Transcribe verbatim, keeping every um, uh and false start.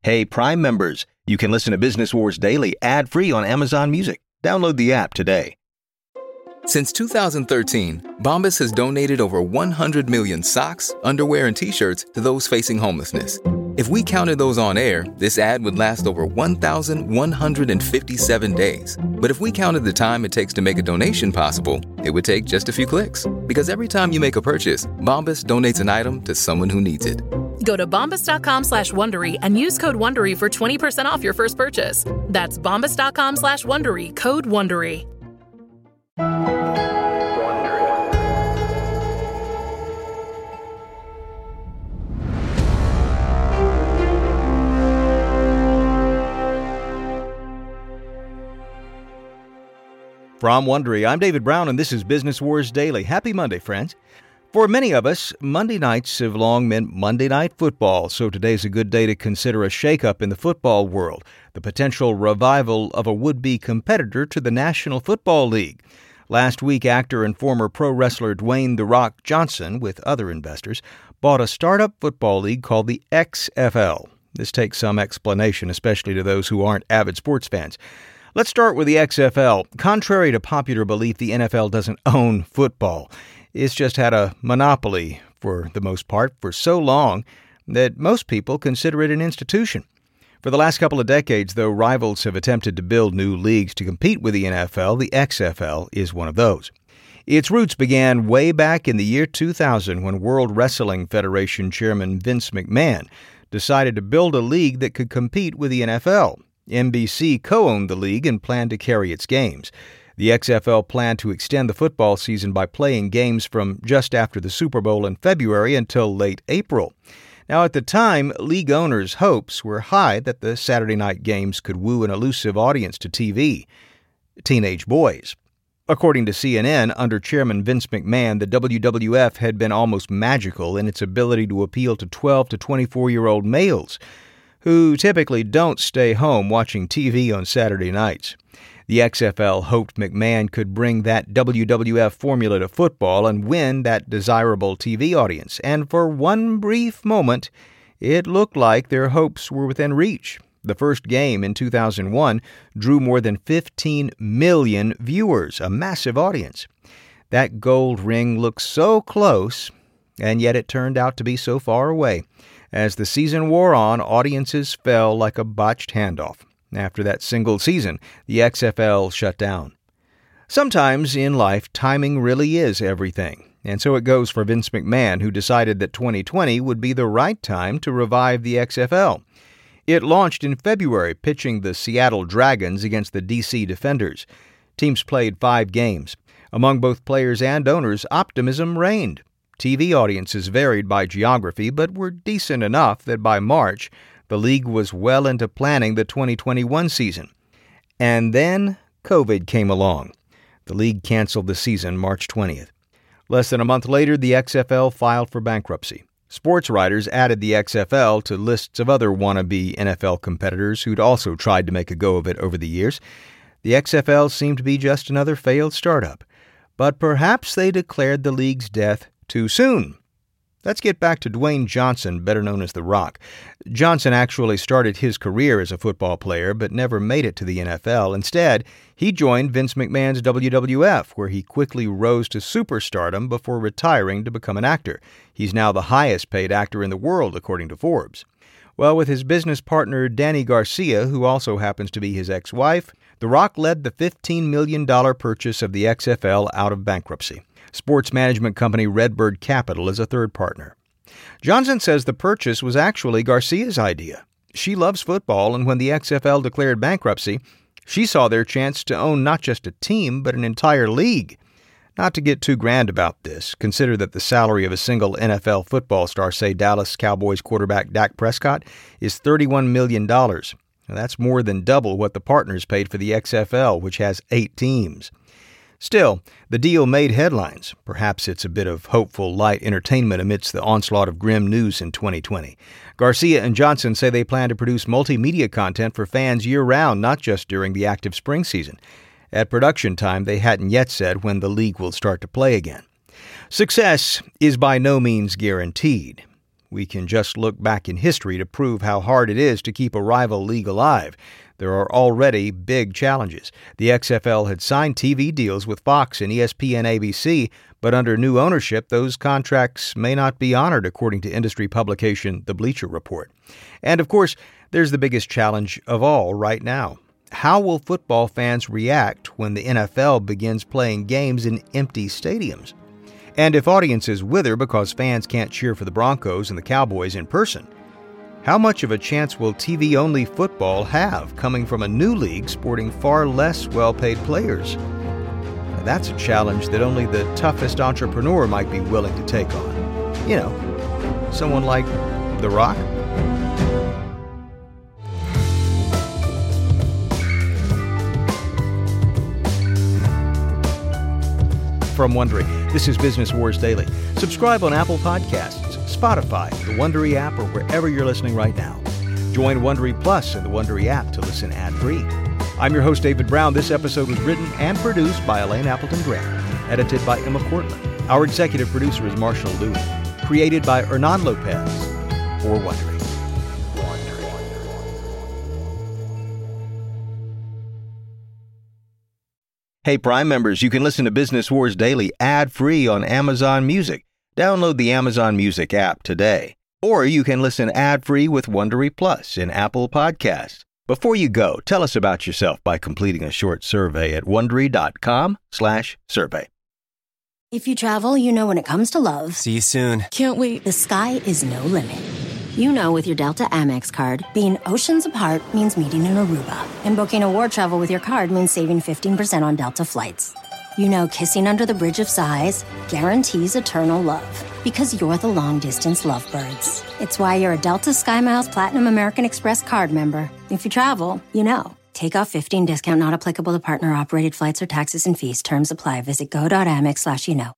Hey, Prime members, you can listen to Business Wars Daily ad-free on Amazon Music. Download the app today. Since two thousand thirteen, Bombas has donated over one hundred million socks, underwear, and T-shirts to those facing homelessness. If we counted those on air, this ad would last over one thousand one hundred fifty-seven days. But if we counted the time it takes to make a donation possible, it would take just a few clicks. Because every time you make a purchase, Bombas donates an item to someone who needs it. Go to bombas.com slash Wondery and use code Wondery for twenty percent off your first purchase. That's bombas.com slash Wondery, code Wondery. From Wondery, I'm David Brown, and this is Business Wars Daily. Happy Monday, friends. For many of us, Monday nights have long meant Monday Night Football, so today's a good day to consider a shakeup in the football world, the potential revival of a would-be competitor to the National Football League. Last week, actor and former pro wrestler Dwayne "The Rock" Johnson, with other investors, bought a startup football league called the X F L. This takes some explanation, especially to those who aren't avid sports fans. Let's start with the X F L. Contrary to popular belief, the N F L doesn't own football. It's just had a monopoly, for the most part, for so long that most people consider it an institution. For the last couple of decades, though rivals have attempted to build new leagues to compete with the N F L, the X F L is one of those. Its roots began way back in the year two thousand when World Wrestling Federation Chairman Vince McMahon decided to build a league that could compete with the N F L. N B C co-owned the league and planned to carry its games. The X F L planned to extend the football season by playing games from just after the Super Bowl in February until late April. Now, at the time, league owners' hopes were high that the Saturday night games could woo an elusive audience to T V, teenage boys. According to C N N, under Chairman Vince McMahon, the W W F had been almost magical in its ability to appeal to twelve to twenty-four-year-old males, who typically don't stay home watching T V on Saturday nights. The X F L hoped McMahon could bring that W W F formula to football and win that desirable T V audience, and for one brief moment, it looked like their hopes were within reach. The first game in two thousand one drew more than fifteen million viewers, a massive audience. That gold ring looked so close, and yet it turned out to be so far away. As the season wore on, audiences fell like a botched handoff. After that single season, the X F L shut down. Sometimes in life, timing really is everything. And so it goes for Vince McMahon, who decided that twenty twenty would be the right time to revive the X F L. It launched in February, pitching the Seattle Dragons against the D C Defenders. Teams played five games. Among both players and owners, optimism reigned. T V audiences varied by geography, but were decent enough that by March, the league was well into planning the twenty twenty-one season. And then COVID came along. The league canceled the season March twentieth. Less than a month later, the X F L filed for bankruptcy. Sports writers added the X F L to lists of other wannabe N F L competitors who'd also tried to make a go of it over the years. The X F L seemed to be just another failed startup. But perhaps they declared the league's death too soon. Let's get back to Dwayne Johnson, better known as The Rock. Johnson actually started his career as a football player, but never made it to the N F L. Instead, he joined Vince McMahon's W W F, where he quickly rose to superstardom before retiring to become an actor. He's now the highest-paid actor in the world, according to Forbes. Well, with his business partner Dany Garcia, who also happens to be his ex-wife, The Rock led the fifteen million dollars purchase of the X F L out of bankruptcy. Sports management company Redbird Capital is a third partner. Johnson says the purchase was actually Garcia's idea. She loves football, and when the X F L declared bankruptcy, she saw their chance to own not just a team, but an entire league. Not to get too grand about this, consider that the salary of a single N F L football star, say Dallas Cowboys quarterback Dak Prescott, is thirty-one million dollars. Now, that's more than double what the partners paid for the X F L, which has eight teams. Still, the deal made headlines. Perhaps it's a bit of hopeful, light entertainment amidst the onslaught of grim news in twenty twenty. Garcia and Johnson say they plan to produce multimedia content for fans year-round, not just during the active spring season. At production time, they hadn't yet said when the league will start to play again. Success is by no means guaranteed. We can just look back in history to prove how hard it is to keep a rival league alive. There are already big challenges. The X F L had signed T V deals with Fox and E S P N A B C, but under new ownership, those contracts may not be honored, according to industry publication The Bleacher Report. And, of course, there's the biggest challenge of all right now. How will football fans react when the N F L begins playing games in empty stadiums? And if audiences wither because fans can't cheer for the Broncos and the Cowboys in person, how much of a chance will T V-only football have coming from a new league sporting far less well-paid players? Now, that's a challenge that only the toughest entrepreneur might be willing to take on. You know, someone like The Rock. From Wondery, this is Business Wars Daily. Subscribe on Apple Podcasts, Spotify, the Wondery app, or wherever you're listening right now. Join Wondery Plus in the Wondery app to listen ad-free. I'm your host, David Brown. This episode was written and produced by Elaine Appleton Graham, edited by Emma Cortland. Our executive producer is Marshall Louis, created by Hernan Lopez for Wondery. Hey, Prime members, you can listen to Business Wars Daily ad-free on Amazon Music. Download the Amazon Music app today. Or you can listen ad-free with Wondery Plus in Apple Podcasts. Before you go, tell us about yourself by completing a short survey at Wondery.com slash survey. If you travel, you know when it comes to love. See you soon. Can't wait. The sky is no limit. You know with your Delta Amex card, being oceans apart means meeting in Aruba. And booking a war travel with your card means saving fifteen percent on Delta flights. You know kissing under the Bridge of Sighs guarantees eternal love. Because you're the long-distance lovebirds. It's why you're a Delta SkyMiles Platinum American Express card member. If you travel, you know. Take off fifteen discount not applicable to partner-operated flights or taxes and fees. Terms apply. Visit go.amex slash you know.